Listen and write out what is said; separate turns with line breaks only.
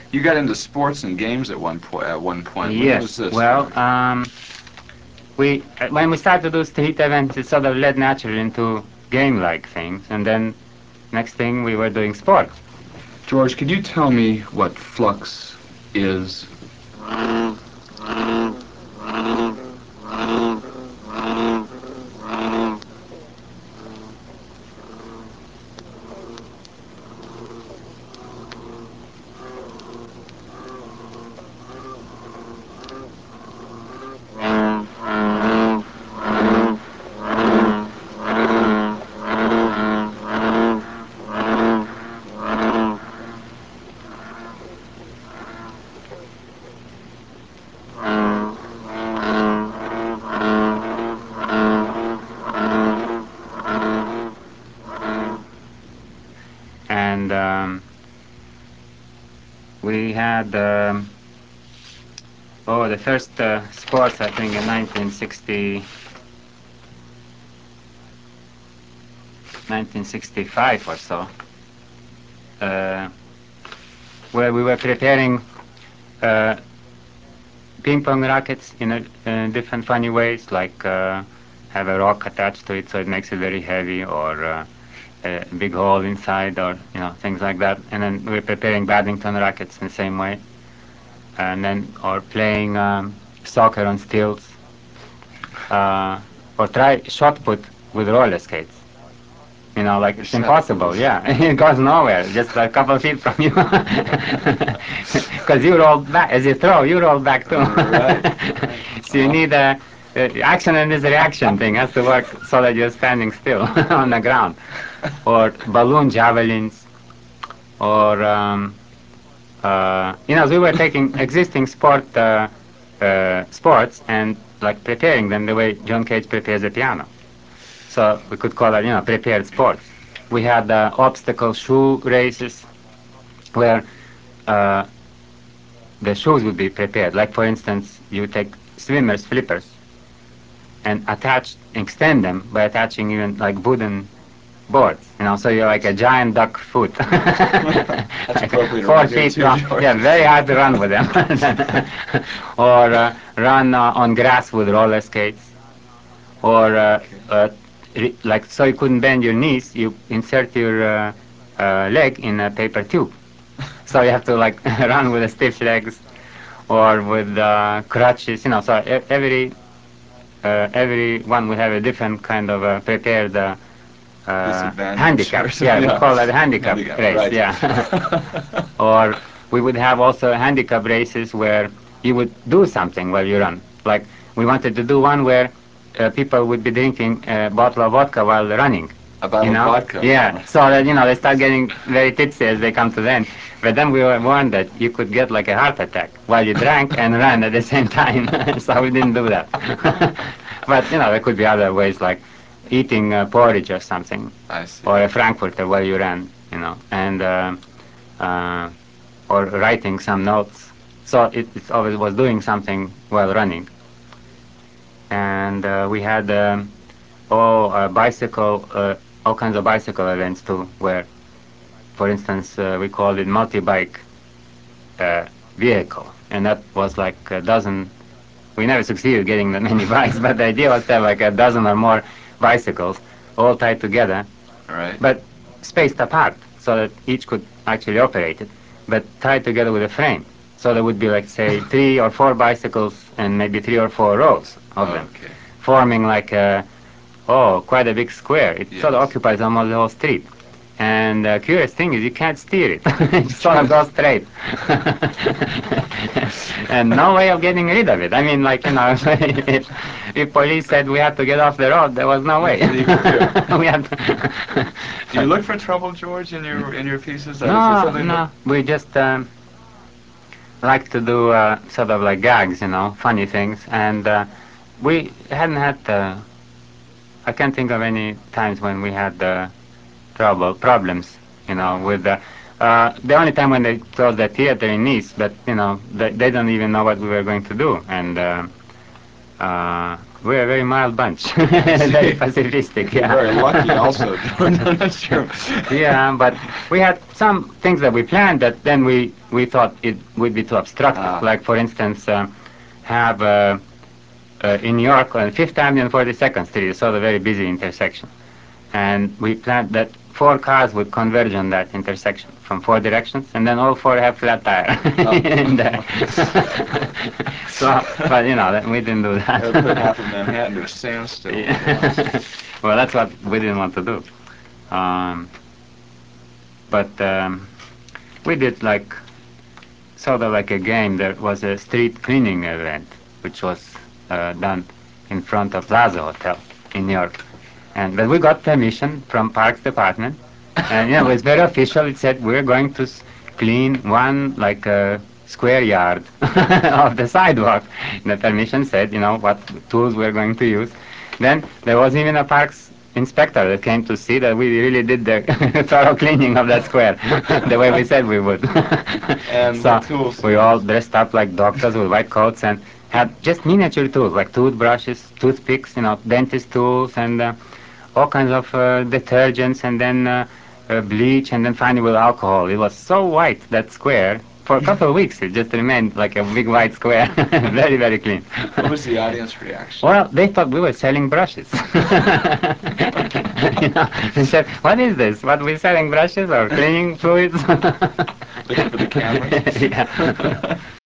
You got into sports and games at one point. At one point, when was
Yes.
this?
Well, when we started to do street events, it sort of led naturally into game-like things, and then next thing we were doing sport.
George, could you tell me what flux is?
And we had the first sports, I think, in 1965 or so, uh, where we were preparing uh, ping pong rackets in different funny ways, like have a rock attached to it so it makes it very heavy, or a big hole inside, or things like that. And then we're preparing badminton rackets in the same way, and then or playing soccer on stilts, or try shot put with roller skates. Like it's impossible. Yeah, it goes nowhere. Just a couple feet from you, because you roll back as you throw. You roll back too.
Right.
So you need action and this reaction thing has to work so that you're standing still on the ground, or balloon javelins, or we were taking existing sports and like preparing them the way John Cage prepares a piano. So we could call it, prepared sports. We had obstacle shoe races where uh, the shoes would be prepared. Like, for instance, you take swimmers' flippers and extend them by attaching even like wooden boards. So you're like a giant duck foot.
That's appropriate around here
4 feet
too,
long.
George.
Yeah, very hard to run with them. Or run on grass with roller skates. Or like, so you couldn't bend your knees, you insert your leg in a paper tube. So you have to like run with the stiff legs or with crutches. So every one will have a different kind of prepared
Disadvantage
handicap.
or something.
Yeah, we call it handicap
Handicap,
race.
right.
Yeah. Or we would have also handicap races where you would do something while you run. Like, we wanted to do one where people would be drinking a bottle of vodka while running.
A bottle of vodka.
Yeah, so that they start getting very tipsy as they come to the end. But then we were warned that you could get like a heart attack while you drank and ran at the same time. So we didn't do that. But there could be other ways, like eating porridge or something,
I see.
or a frankfurter while you ran, and uh, or writing some notes. So it always was doing something while running. And we had all kinds of bicycle events too, where, for instance, we called it multi-bike uh, vehicle, and that was like a dozen. We never succeeded getting that many bikes, but the idea was to have like a dozen or more bicycles all tied together,
Right.
but spaced apart so that each could actually operate it, but tied together with a frame. So there would be, like, say, 3 or 4 bicycles and maybe 3 or 4 rows of them,
Okay.
forming like quite a big square. It sort of
Yes.
occupies almost the whole street. And the curious thing is you can't steer it. It sort of goes straight. And no way of getting rid of it. I mean, like, if police said we had to get off the road, there was no way.
Nothing you could do.
We had to
Do you look for trouble, George, in your pieces? Is it
no,
something that?
no. We just like to do sort of like gags, funny things. And we hadn't had, I can't think of any times when we had problems, with the only time when they closed the theater in Nice, but they don't even know what we were going to do, and we're a very mild bunch,
I
very
see.
pacifistic.
You're
Yeah.
very lucky also. No, that's true.
Yeah, but we had some things that we planned that then we thought it would be too obstructive.
Ah.
Like, for instance, have in New York on Fifth Avenue and 42nd Street, so the very busy intersection. And we planned that 4 cars would converge on that intersection from 4 directions, and then all 4 have flat tire
Oh.
in there. So, but we didn't do that.
That would put half of Manhattan to a standstill.
Yeah. Well, that's what we didn't want to do. Um, but we did like sort of like a game. There was a street cleaning event, which was done in front of Plaza Hotel in New York. But we got permission from Parks Department, and it was very official. It said we're going to clean one like a square yard of the sidewalk. The permission said, what tools we're going to use. Then there was even a parks inspector that came to see that we really did the thorough cleaning of that square, the way we said we would.
And
So
what tools did
we
you
all
use?
dressed up like doctors with white coats and had just miniature tools like toothbrushes, toothpicks, dentist tools, and all kinds of detergents, and then bleach, and then finally with alcohol. It was so white, that square. For a couple of weeks, it just remained like a big white square. Very, very clean.
What was the audience reaction?
Well, they thought we were selling brushes. They said, "What is this? What, we're selling brushes or cleaning fluids?"
Looking for the cameras?
Yeah.